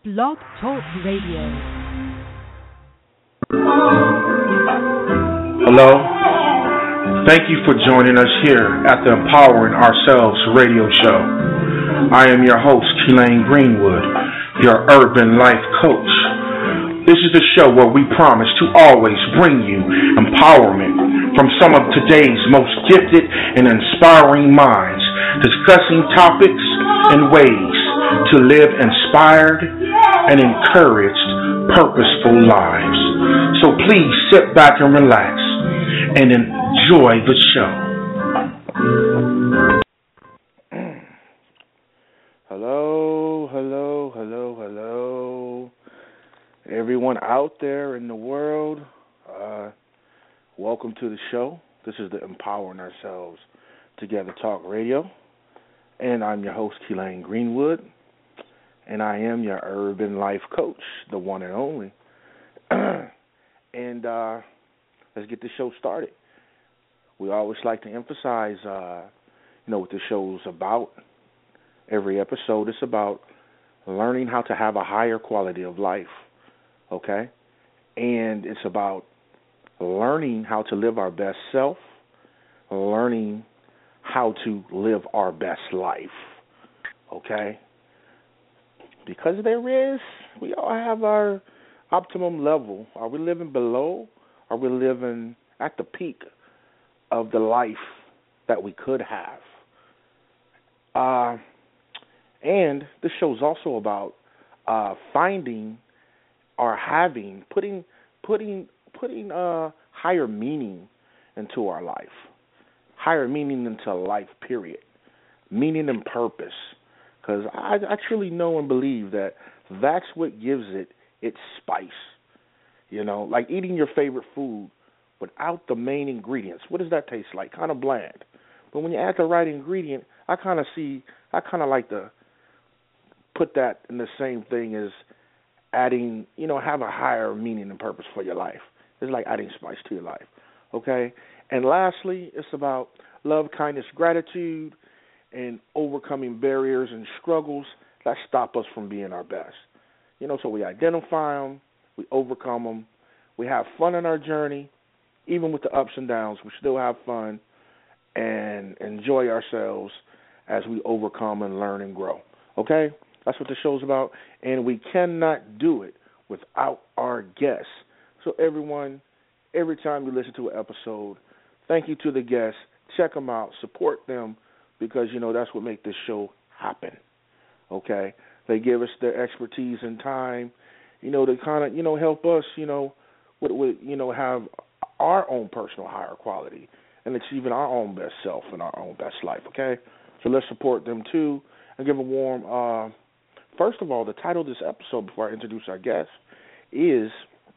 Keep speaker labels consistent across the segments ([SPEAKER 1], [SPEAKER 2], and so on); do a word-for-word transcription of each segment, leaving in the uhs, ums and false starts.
[SPEAKER 1] Blog Talk Radio.
[SPEAKER 2] Hello. Thank you for joining us here at the Empowering Ourselves radio show. I am your host, Keelan Greenwood, your urban life coach. This is the show where we promise to always bring you empowerment from some of today's most gifted and inspiring minds, discussing topics and ways to live inspired and encouraged, purposeful lives. So please sit back and relax and enjoy the show. Hello, hello, hello, hello. Everyone out there in the world, uh, welcome to the show. This is the Empowering Ourselves Together Talk Radio. And I'm your host, Keelan Greenwood. And I am your urban life coach, the one and only. and uh, let's get the show started. We always like to emphasize, uh, you know, what the show's about. Every episode is about learning how to have a higher quality of life, okay? And it's about learning how to live our best self, learning how to live our best life, okay? Because there is, we all have our optimum level. Are we living below? Are we living at the peak of the life that we could have? Uh, and this show's also about uh, finding or having, putting, putting, putting uh, higher meaning into our life, higher meaning into life. Period. Meaning and purpose. Because I, I truly know and believe that that's what gives it its spice. You know, like eating your favorite food without the main ingredients. What does that taste like? Kind of bland. But when you add the right ingredient, I kind of see, I kind of like to put that in the same thing as adding, you know, have a higher meaning and purpose for your life. It's like adding spice to your life. Okay? And lastly, it's about love, kindness, gratitude, and overcoming barriers and struggles that stop us from being our best. You know, so we identify them, we overcome them, we have fun in our journey, even with the ups and downs, we still have fun and enjoy ourselves as we overcome and learn and grow. Okay? That's what the show's about, and we cannot do it without our guests. So everyone, every time you listen to an episode, thank you to the guests. Check them out, support them, because, you know, that's what makes this show happen, okay? They give us their expertise and time, you know, to kind of, you know, help us, you know, with, with, you know, have our own personal higher quality and achieving our own best self and our own best life, okay? So let's support them, too, and give a warm, uh, first of all, the title of this episode, before I introduce our guest, is,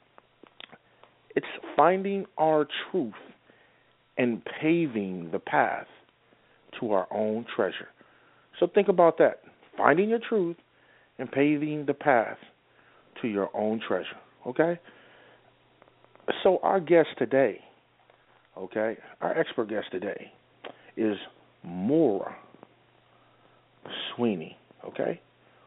[SPEAKER 2] it's Finding Our Truth and Paving the Path to Our Own Treasure. So think about that. Finding your truth and paving the path to your own treasure. Okay? So our guest today, okay, our expert guest today is Maura Sweeney. Okay?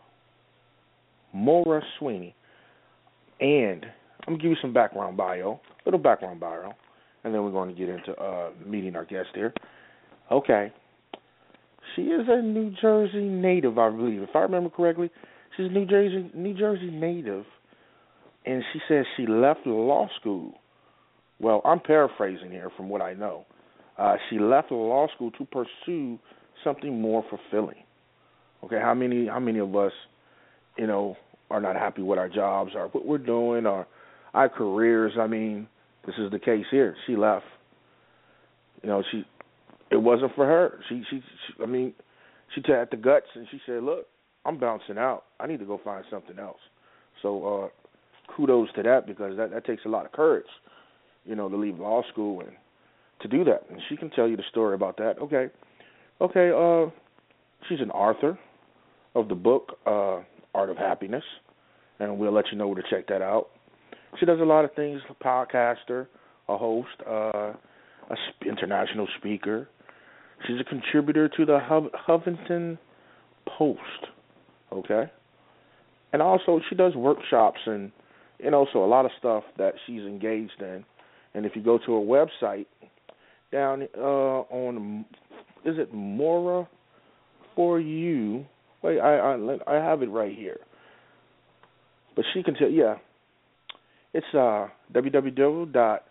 [SPEAKER 2] Maura Sweeney. And I'm going to give you some background bio, little background bio, and then we're going to get into uh, meeting our guest here. Okay. She is a New Jersey native, I believe. If I remember correctly, she's a New Jersey New Jersey native, and she says she left law school. Well, I'm paraphrasing here from what I know. Uh, she left law school to pursue something more fulfilling. Okay, how many how many of us, you know, are not happy with our jobs or what we're doing or our careers? I mean, this is the case here. She left. You know, she. It wasn't for her. She, she, she, I mean, she had the guts, and she said, look, I'm bouncing out. I need to go find something else. So uh, kudos to that, because that, that takes a lot of courage, you know, to leave law school and to do that. And she can tell you the story about that. Okay. Okay, uh, she's an author of the book uh, Art of Happiness, and we'll let you know where to check that out. She does a lot of things, a podcaster, a host, uh, an international speaker. She's a contributor to the Huff- Huffington Post, okay? and also she does workshops and and also a lot of stuff that she's engaged in. And if you go to her website, down uh, on, is it Mora for You? Wait, I, I I have it right here. But she can tell, yeah, it's uh, w w w dot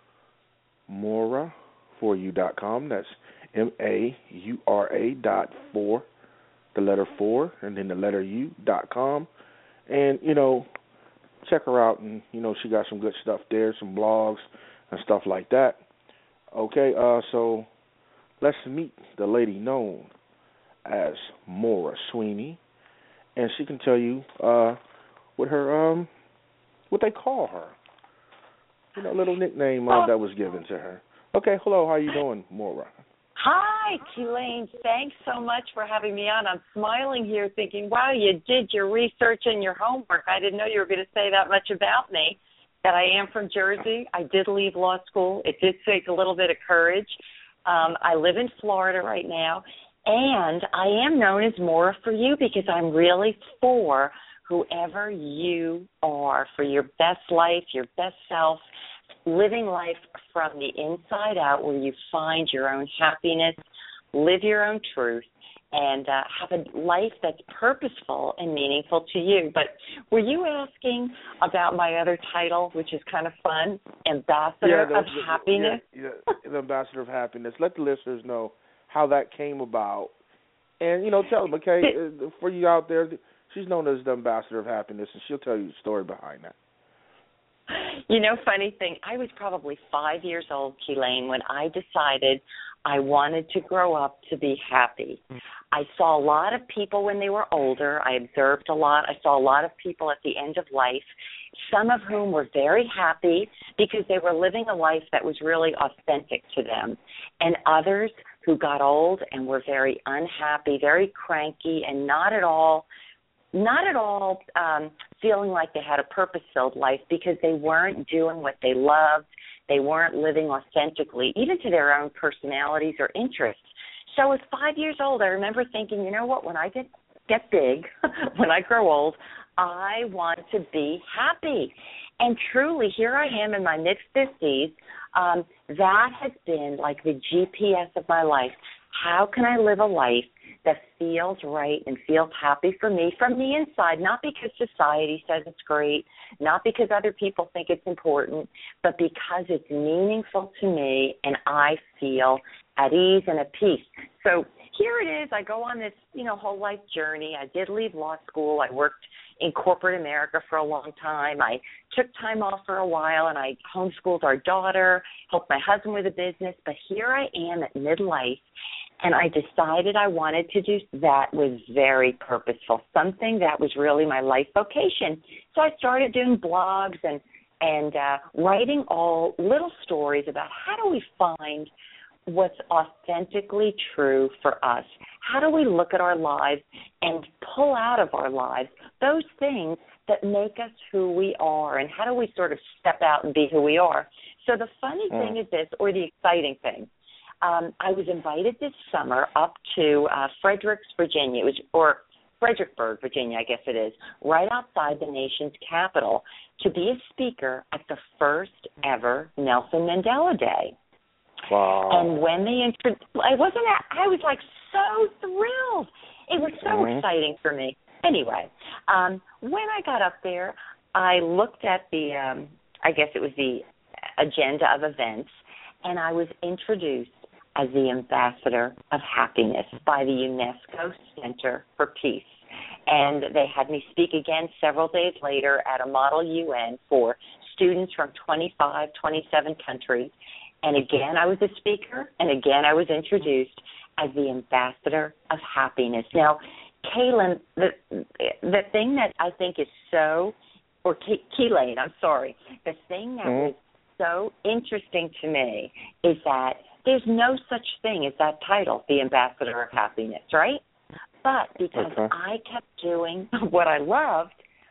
[SPEAKER 2] mora for you dot com. That's M A U R A dot four, the letter four, and then the letter U dot com. And, you know, check her out, and, you know, she got some good stuff there, some blogs and stuff like that. Okay, uh, so let's meet the lady known as Mora Sweeney, and she can tell you uh, what her um, what they call her, you know, little nickname uh, that was given to her. Okay, hello, how you doing, Mora?
[SPEAKER 1] Hi, Keelan. Thanks so much for having me on. I'm smiling here thinking, wow, you did your research and your homework. I didn't know you were going to say that much about me, that I am from Jersey. I did leave law school. It did take a little bit of courage. Um, I live in Florida right now, and I am known as Mora for You because I'm really for whoever you are, for your best life, your best self, living life from the inside out where you find your own happiness, live your own truth, and uh, have a life that's purposeful and meaningful to you. But were you asking about my other title, which is kind of fun, Ambassador
[SPEAKER 2] yeah, the,
[SPEAKER 1] of
[SPEAKER 2] the,
[SPEAKER 1] Happiness?
[SPEAKER 2] Yeah, yeah, the Ambassador of Happiness. Let the listeners know how that came about. And, you know, tell them, okay, for you out there, she's known as the Ambassador of Happiness, and she'll tell you the story behind that.
[SPEAKER 1] You know, funny thing, I was probably five years old, Keelan, when I decided I wanted to grow up to be happy. I saw a lot of people when they were older. I observed a lot. I saw a lot of people at the end of life, some of whom were very happy because they were living a life that was really authentic to them, and others who got old and were very unhappy, very cranky, and not at all not at all um, feeling like they had a purpose-filled life because they weren't doing what they loved. They weren't living authentically, even to their own personalities or interests. So at five years old, I remember thinking, you know what, when I get, get big, when I grow old, I want to be happy. And truly, here I am in my mid-fifties. Um, that has been like the G P S of my life. How can I live a life that feels right and feels happy for me from the inside, not because society says it's great, not because other people think it's important, but because it's meaningful to me and I feel at ease and at peace. So here it is. I go on this, you know, whole life journey. I did leave law school. I worked in corporate America for a long time. I took time off for a while, and I homeschooled our daughter, helped my husband with a business. But here I am at midlife, and I decided I wanted to do that was very purposeful, something that was really my life vocation. So I started doing blogs and, and uh, writing all little stories about how do we find what's authentically true for us. How do we look at our lives and pull out of our lives those things that make us who we are, and how do we sort of step out and be who we are? So the funny mm. thing is this, or the exciting thing, um, I was invited this summer up to uh, Fredericks, Virginia, which, or Fredericksburg, Virginia, I guess it is, right outside the nation's capital, to be a speaker at the first ever Nelson Mandela Day.
[SPEAKER 2] Wow.
[SPEAKER 1] And when they introduced, I wasn't, I was like so thrilled. It was so mm-hmm. exciting for me. Anyway, um, when I got up there, I looked at the, um, I guess it was the agenda of events, and I was introduced as the Ambassador of Happiness by the UNESCO Center for Peace. And they had me speak again several days later at a Model U N for students from twenty-five, twenty-seven countries. And again, I was a speaker, and again, I was introduced as the Ambassador of Happiness. Now, Kaylin, the the thing that I think is so, or Keelan, I'm sorry, the thing that mm-hmm. was so interesting to me is that there's no such thing as that title, the Ambassador of Happiness, right? But because okay. I kept doing what I loved,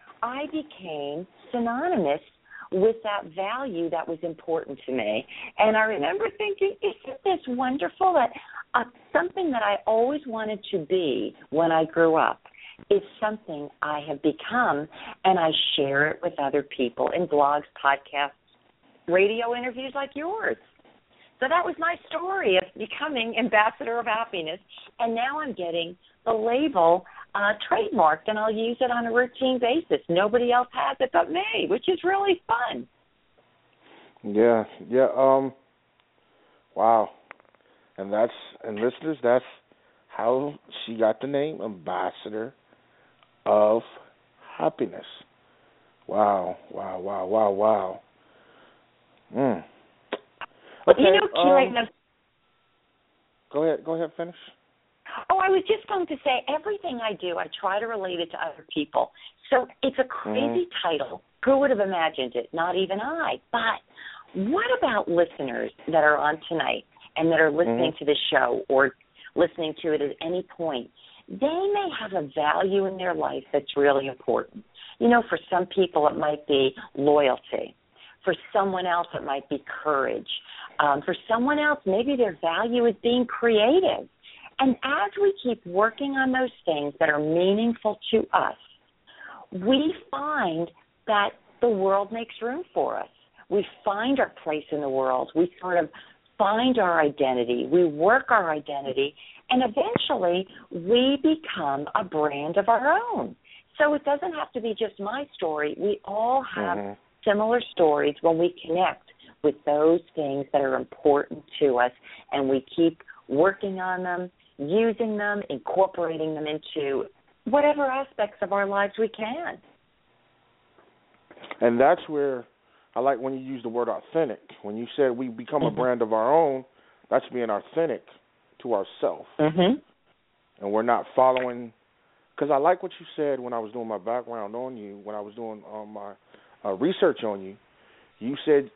[SPEAKER 1] I became synonymous with that value that was important to me. And I remember thinking, isn't this wonderful that uh, something that I always wanted to be when I grew up is something I have become, and I share it with other people in blogs, podcasts, radio interviews like yours. So that was my story of becoming Ambassador of Happiness, and now I'm getting the label uh, trademarked, and I'll use it on a routine basis. Nobody else has it but me, which is really fun.
[SPEAKER 2] Yeah, yeah. Um, wow. And that's, and listeners, that's how she got the name Ambassador of Happiness. Wow, wow, wow, wow, wow. Mm. Okay,
[SPEAKER 1] you know, Keelan,
[SPEAKER 2] um, go ahead, go ahead, finish.
[SPEAKER 1] Oh, I was just going to say, everything I do, I try to relate it to other people. So it's a crazy mm-hmm. title. Who would have imagined it? Not even I. But what about listeners that are on tonight and that are listening mm-hmm. to the show or listening to it at any point? They may have a value in their life that's really important. You know, for some people it might be loyalty. For someone else it might be courage. Um, for someone else, maybe their value is being creative. And as we keep working on those things that are meaningful to us, we find that the world makes room for us. We find our place in the world. We sort of find our identity. We work our identity, and eventually we become a brand of our own. So it doesn't have to be just my story. We all have mm-hmm. similar stories when we connect with those things that are important to us, and we keep working on them, using them, incorporating them into whatever aspects of our lives we can.
[SPEAKER 2] And that's where I like when you use the word authentic. When you said we become mm-hmm. a brand of our own, that's being authentic to ourselves.
[SPEAKER 1] Mm-hmm.
[SPEAKER 2] And we're not following, because I like what you said when I was doing my background on you, when I was doing um, my uh, research on you. You said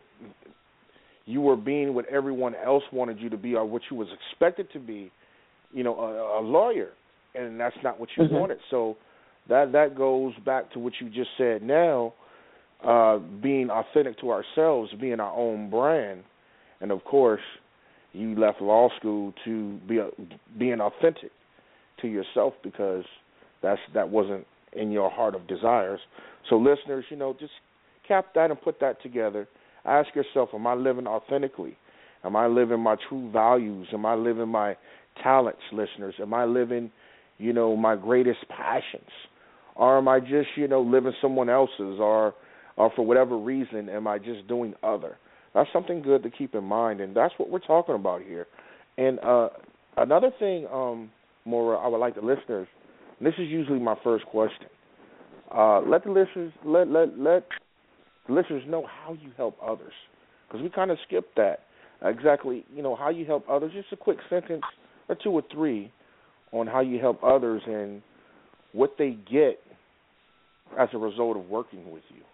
[SPEAKER 2] you were being what everyone else wanted you to be or what you was expected to be, you know, a, a lawyer, and that's not what you mm-hmm. wanted. So that that goes back to what you just said now, uh, being authentic to ourselves, being our own brand. And, of course, you left law school to be a, being authentic to yourself because that's that wasn't in your heart of desires. So, listeners, you know, just cap that and put that together. Ask yourself, am I living authentically? Am I living my true values? Am I living my talents, listeners? Am I living, you know, my greatest passions? Or am I just, you know, living someone else's? Or, or for whatever reason, am I just doing other? That's something good to keep in mind, and that's what we're talking about here. And uh, another thing, um, Maura, I would like the listeners, and this is usually my first question, uh, let the listeners let let let the listeners know how you help others, because we kind of skipped that. Exactly, you know, how you help others. Just a quick sentence or two or three on how you help others and what they get as a result of working with you.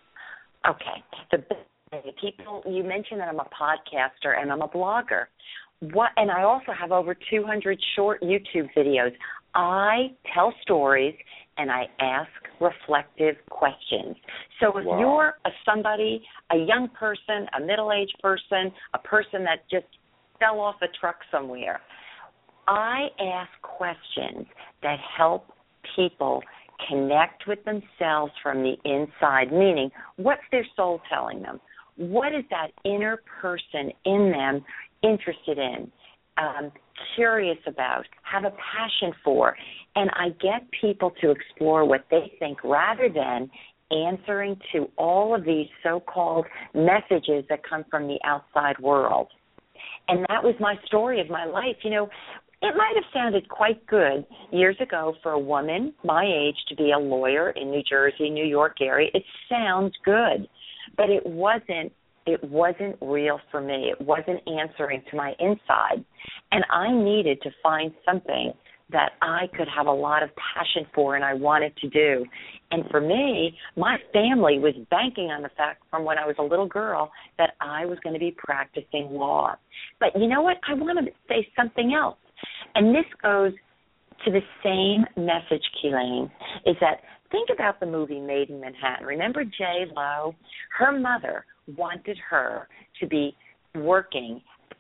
[SPEAKER 1] Okay. The people, you mentioned that I'm a podcaster and I'm a blogger. What, and I also have over two hundred short YouTube videos. I tell stories and I ask reflective questions. So if wow. you're a somebody, a young person, a middle-aged person, a person that just fell off a truck somewhere, I ask questions that help people connect with themselves from the inside, meaning what's their soul telling them? What is that inner person in them interested in, um, curious about, have a passion for? And I get people to explore what they think rather than answering to all of these so-called messages that come from the outside world. And that was my story of my life. You know, it might have sounded quite good years ago for a woman my age to be a lawyer in New Jersey, New York area. It sounds good, but it wasn't. It wasn't real for me. It wasn't answering to my inside. And I needed to find something that I could have a lot of passion for and I wanted to do. And for me, my family was banking on the fact from when I was a little girl that I was going to be practicing law. But you know what? I want to say something else. And this goes to the same message, Keelan, is that think about the movie Made in Manhattan. Remember J. Lo? Her mother wanted her to be working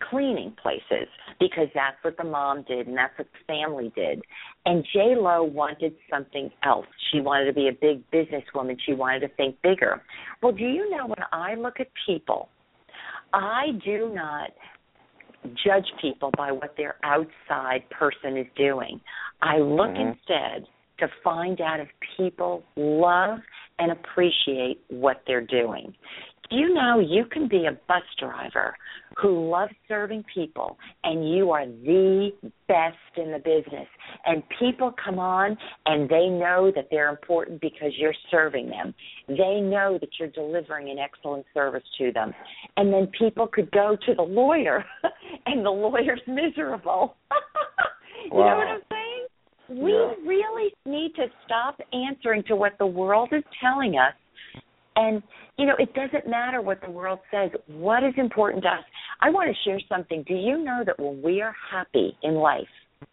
[SPEAKER 1] cleaning places because that's what the mom did and that's what the family did. And J-Lo wanted something else. She wanted to be a big businesswoman. She wanted to think bigger. Well, do you know, when I look at people, I do not judge people by what their outside person is doing. I look mm-hmm. instead to find out if people love and appreciate what they're doing. You know, you can be a bus driver who loves serving people, and you are the best in the business. And people come on, and they know that they're important because you're serving them. They know that you're delivering an excellent service to them. And then people could go to the lawyer, and the lawyer's miserable. You wow. know what I'm saying? We yeah. really need to stop answering to what the world is telling us. And, you know, it doesn't matter what the world says. What is important to us? I want to share something. Do you know that when we are happy in life,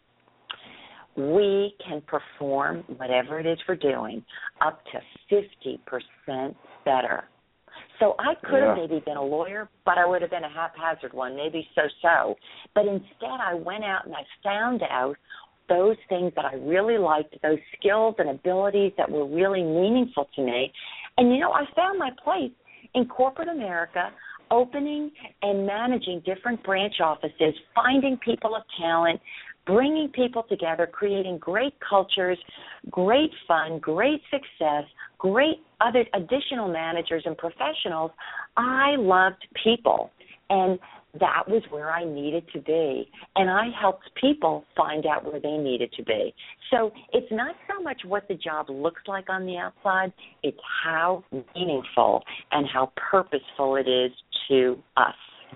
[SPEAKER 1] we can perform whatever it is we're doing up to fifty percent better? So I could have yeah. maybe been a lawyer, but I would have been a haphazard one, maybe so-so. But instead I went out and I found out those things that I really liked, those skills and abilities that were really meaningful to me. And, you know, I found my place in corporate America, opening and managing different branch offices, finding people of talent, bringing people together, creating great cultures, great fun, great success, great other additional managers and professionals. I loved people, and that was where I needed to be, and I helped people find out where they needed to be. So it's not so much what the job looks like on the outside, it's how meaningful and how purposeful it is to us.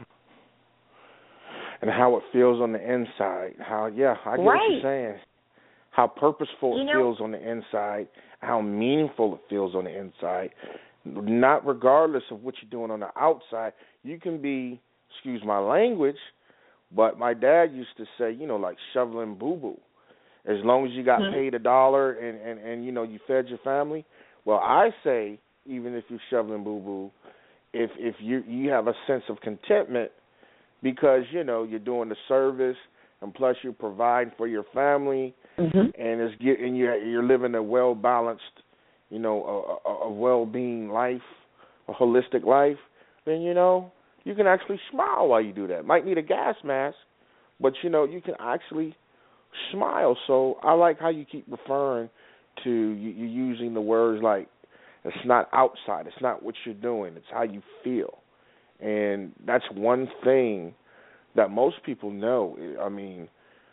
[SPEAKER 2] And how it feels on the inside. How, yeah, I get
[SPEAKER 1] right.
[SPEAKER 2] what you're saying. How purposeful
[SPEAKER 1] you
[SPEAKER 2] it
[SPEAKER 1] know,
[SPEAKER 2] feels on the inside, how meaningful it feels on the inside. Not regardless of what you're doing on the outside, you can be, excuse my language, but my dad used to say, you know, like shoveling boo-boo. As long as you got mm-hmm. paid a dollar and, and, and, you know, you fed your family. Well, I say, even if you're shoveling boo-boo, if if you you have a sense of contentment because, you know, you're doing the service and plus you're providing for your family mm-hmm. and it's getting you're, you're living a well-balanced, you know, a, a, a well-being life, a holistic life, then, you know, you can actually smile while you do that. Might need a gas mask, but, you know, you can actually smile. So I like how you keep referring to, you, you're using the words like, it's not outside, it's not what you're doing, it's how you feel. And that's one thing that most people know. I mean,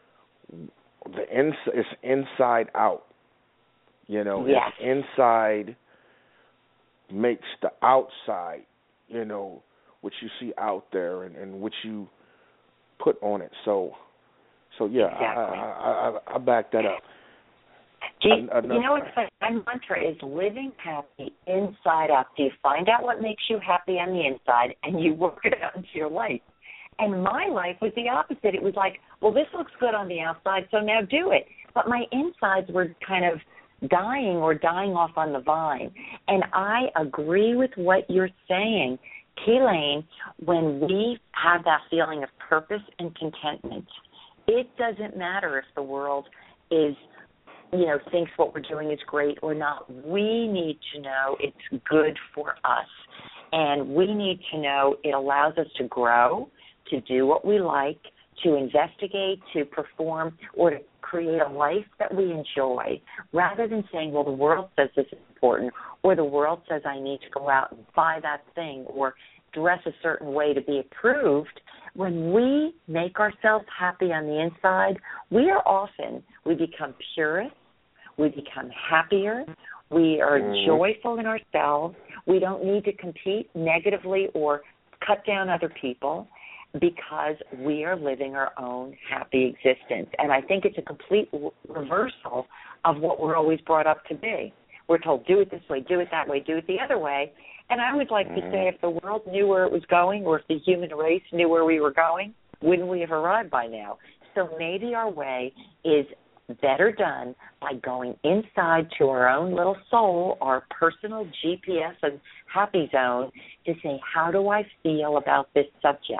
[SPEAKER 2] the ins- it's inside out. You know,
[SPEAKER 1] yes.
[SPEAKER 2] it's inside makes the outside, you know, what you see out there and, and what you put on it. So, so yeah,
[SPEAKER 1] exactly.
[SPEAKER 2] I, I, I, I back that up.
[SPEAKER 1] Do you, you know what's funny? My mantra is living happy inside out. So you find out what makes you happy on the inside, and you work it out into your life. And my life was the opposite. It was like, well, this looks good on the outside, so now do it. But my insides were kind of dying or dying off on the vine. And I agree with what you're saying, Keelan. When we have that feeling of purpose and contentment, it doesn't matter if the world is, you know, thinks what we're doing is great or not. We need to know it's good for us. And we need to know it allows us to grow, to do what we like, to investigate, to perform, or to create a life that we enjoy, rather than saying, well, the world says this is important, or the world says I need to go out and buy that thing, or dress a certain way to be approved. When we make ourselves happy on the inside, we are often, we become purest, we become happier, we are mm. joyful in ourselves, we don't need to compete negatively or cut down other people, because we are living our own happy existence. And I think it's a complete reversal of what we're always brought up to be. We're told, do it this way, do it that way, do it the other way. And I would like mm-hmm. to say, if the world knew where it was going, or if the human race knew where we were going, wouldn't we have arrived by now? So maybe our way is better done by going inside to our own little soul, our personal G P S and happy zone, to say, how do I feel about this subject?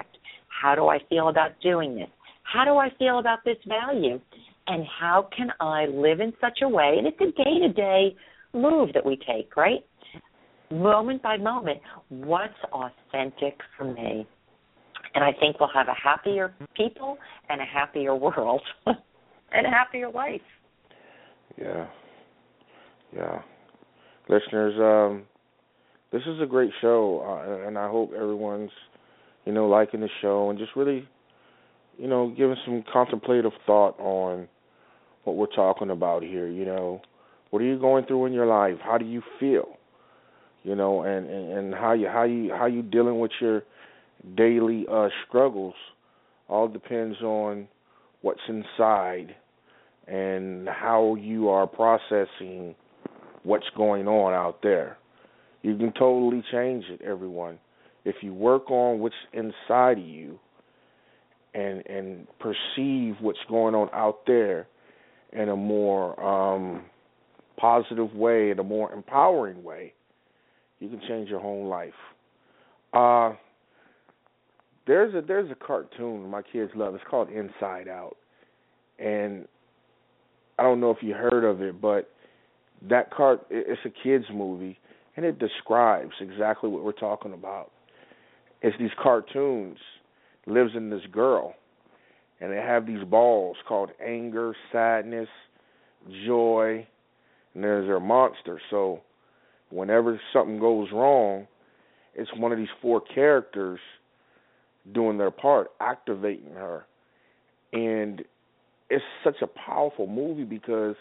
[SPEAKER 1] How do I feel about doing this? How do I feel about this value? And how can I live in such a way? And it's a day-to-day move that we take, right? Moment by moment, what's authentic for me? And I think we'll have a happier people and a happier world and a happier life.
[SPEAKER 2] Yeah. Yeah. Listeners, um, this is a great show, uh, and I hope everyone's, you know, liking the show and just really, you know, giving some contemplative thought on what we're talking about here. You know, what are you going through in your life? How do you feel? You know, and, and, and how you how you how you dealing with your daily uh, struggles. All depends on what's inside and how you are processing what's going on out there. You can totally change it, everyone, if you work on what's inside of you and and perceive what's going on out there in a more um, positive way, in a more empowering way. You can change your whole life. Uh, there's a there's a cartoon my kids love. It's called Inside Out, and I don't know if you heard of it, but that cart it's a kids movie, and it describes exactly what we're talking about. It's these cartoons. Lives in this girl, and they have these balls called anger, sadness, joy, and there's their monster. So whenever something goes wrong, it's one of these four characters doing their part, activating her. And it's such a powerful movie because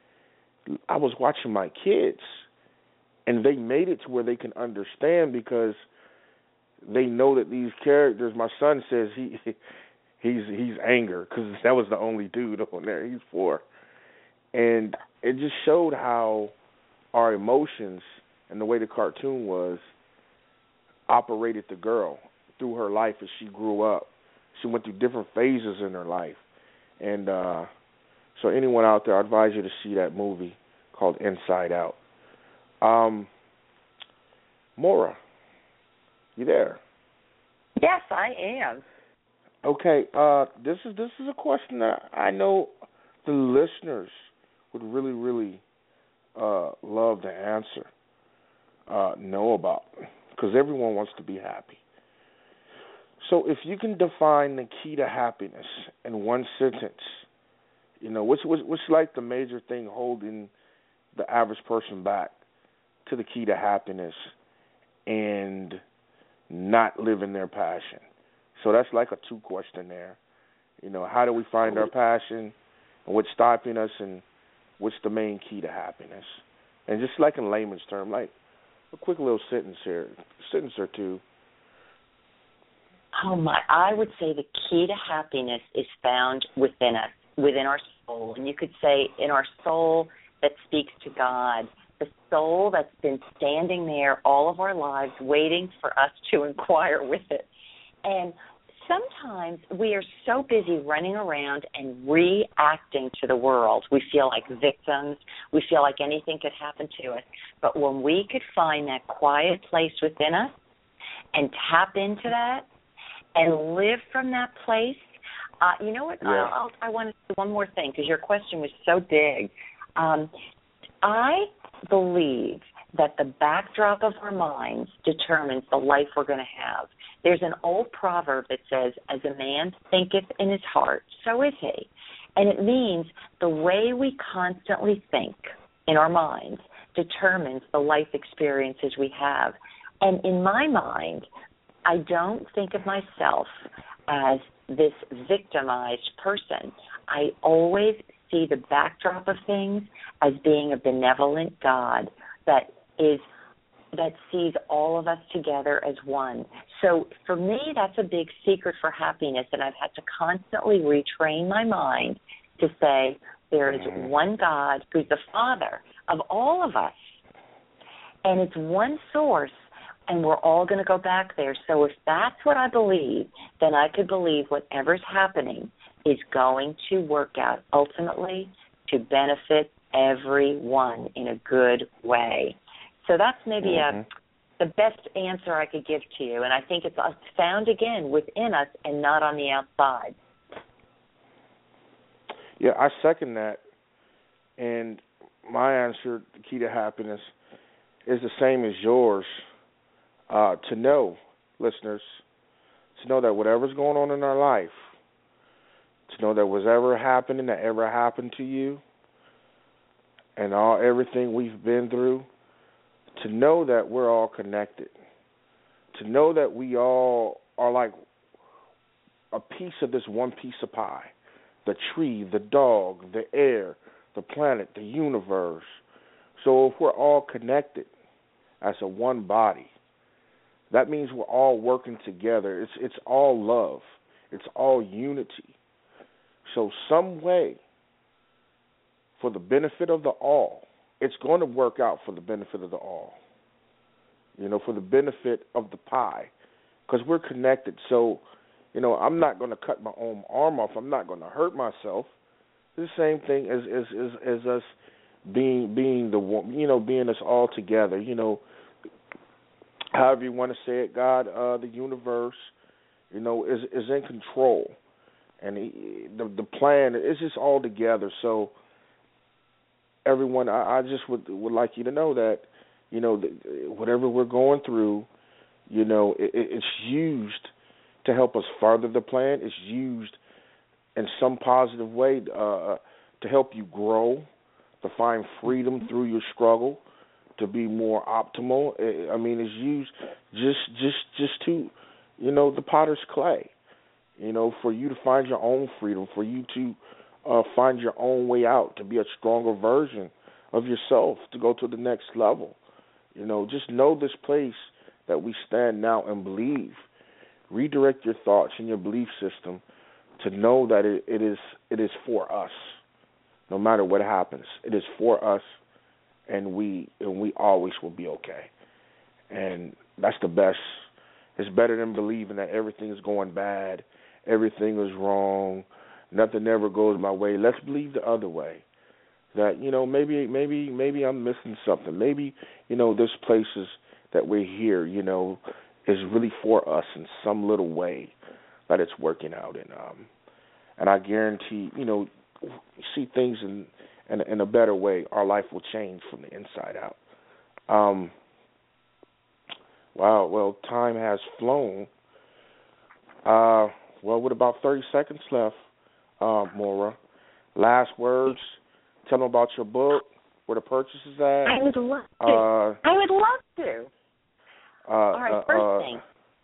[SPEAKER 2] I was watching my kids, and they made it to where they can understand because they know that these characters, my son says he he's he's anger because that was the only dude on there. He's four. And it just showed how our emotions and the way the cartoon was operated the girl through her life as she grew up. She went through different phases in her life. And uh, so anyone out there, I advise you to see that movie called Inside Out. Um, Maura, you there?
[SPEAKER 1] Yes, I am.
[SPEAKER 2] Okay, uh, this is this is a question that I know the listeners would really, really uh, love to answer, uh, know about, because everyone wants to be happy. So if you can define the key to happiness in one sentence, you know, what's, what's, what's like the major thing holding the average person back to the key to happiness and not living their passion? So that's like a two question there. You know, how do we find our passion and what's stopping us and what's the main key to happiness? And just like in layman's term, like a quick little sentence here, sentence or two.
[SPEAKER 1] Oh my, I would say the key to happiness is found within us, within our soul. And you could say in our soul that speaks to God, the soul that's been standing there all of our lives waiting for us to inquire with it. And sometimes we are so busy running around and reacting to the world. We feel like victims. We feel like anything could happen to us. But when we could find that quiet place within us and tap into that and live from that place, uh, you know what?
[SPEAKER 2] Yeah.
[SPEAKER 1] I'll, I'll, I want to say one more thing because your question was so big. Um, I believe that the backdrop of our minds determines the life we're going to have. There's an old proverb that says, as a man thinketh in his heart, so is he. And it means the way we constantly think in our minds determines the life experiences we have. And in my mind, I don't think of myself as this victimized person. I always see the backdrop of things as being a benevolent God that is that sees all of us together as one. So for me, that's a big secret for happiness, and I've had to constantly retrain my mind to say there is one God who's the Father of all of us, and it's one source, and we're all going to go back there. So if that's what I believe, then I could believe whatever's happening is going to work out ultimately to benefit everyone in a good way. So that's maybe mm-hmm. a the best answer I could give to you, and I think it's found, again, within us and not on the outside.
[SPEAKER 2] Yeah, I second that. And my answer, the key to happiness, is the same as yours. Uh, to know, listeners, to know that whatever's going on in our life, to know that whatever happening that ever happened to you, and all everything we've been through, to know that we're all connected, to know that we all are like a piece of this one piece of pie, the tree, the dog, the air, the planet, the universe. So if we're all connected as a one body, that means we're all working together. It's it's all love. It's all unity. So some way, for the benefit of the all, it's going to work out for the benefit of the all. You know, for the benefit of the pie, because we're connected. So, you know, I'm not going to cut my own arm off. I'm not going to hurt myself. It's the same thing as as as, as us being being the one, you know, being us all together. You know, however you want to say it, God, uh, the universe, you know, is is in control, and he, the the plan is just all together. So, everyone, I, I just would would like you to know that, you know, whatever we're going through, you know, it, it's used to help us further the plan. It's used in some positive way uh, to help you grow, to find freedom through your struggle, to be more optimal. I mean, it's used just just just to, you know, the potter's clay, you know, for you to find your own freedom, for you to uh, find your own way out, to be a stronger version of yourself, to go to the next level. You know, just know this place that we stand now and believe. Redirect your thoughts and your belief system to know that it, it is it is for us. No matter what happens, it is for us, and we and we always will be okay. And that's the best. It's better than believing that everything is going bad, everything is wrong, nothing ever goes my way. Let's believe the other way. That, you know, maybe maybe maybe I'm missing something. Maybe, you know, there's places that we're here, you know, is really for us in some little way that it's working out. And um, and I guarantee, you know, see things in, in in a better way. Our life will change from the inside out. Um, wow. Well, time has flown. Uh, well, with about thirty seconds left, uh, Maura, last words. Tell them about your book, where the purchase is at.
[SPEAKER 1] I would love to.
[SPEAKER 2] Uh,
[SPEAKER 1] I would love to.
[SPEAKER 2] Uh,
[SPEAKER 1] All right,
[SPEAKER 2] uh,
[SPEAKER 1] first
[SPEAKER 2] uh,
[SPEAKER 1] thing.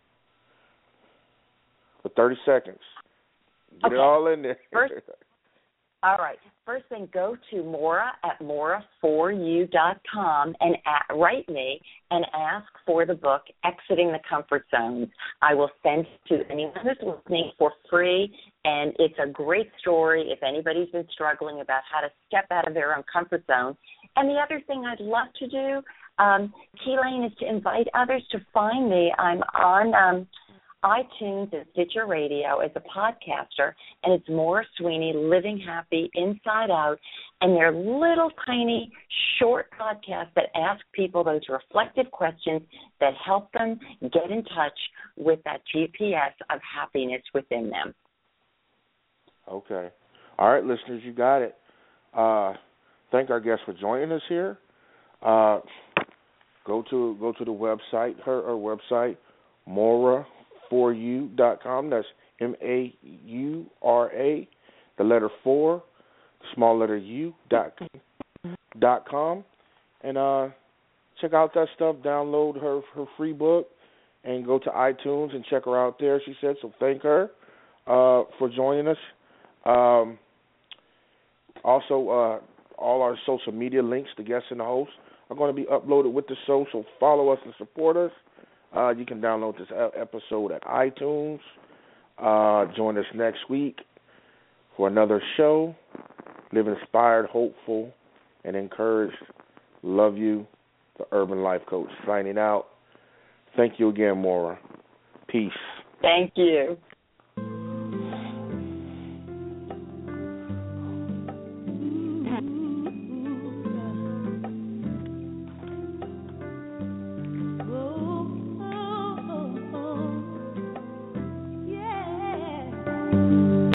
[SPEAKER 2] For thirty seconds. Get
[SPEAKER 1] okay.
[SPEAKER 2] it all in there.
[SPEAKER 1] First, all right. First thing, go to Maura at Maura for you dot com and at, write me and ask for the book, Exiting the Comfort Zones. I will send it to anyone who's listening for free, and it's a great story if anybody's been struggling about how to step out of their own comfort zone. And the other thing I'd love to do, um, Keelan, is to invite others to find me. I'm on um, iTunes and Stitcher Radio as a podcaster, and it's Maura Sweeney, Living Happy Inside Out, and they're little tiny short podcasts that ask people those reflective questions that help them get in touch with that G P S of happiness within them.
[SPEAKER 2] Okay. All right, listeners, you got it. Uh, thank our guest for joining us here. Uh, go to go to the website, her, her website, Maura for you dot com. That's M A U R A, the letter four, small letter U, dot, dot com. And uh, check out that stuff. Download her, her free book and go to iTunes and check her out there, she said. So thank her uh, for joining us. Um, also, uh, all our social media links, the guests and the hosts, are going to be uploaded with the show. So follow us and support us. Uh, you can download this episode at iTunes. Uh, join us next week for another show. Live inspired, hopeful, and encouraged. Love you, the Urban Life Coach, signing out. Thank you again, Maura. Peace.
[SPEAKER 1] Thank you.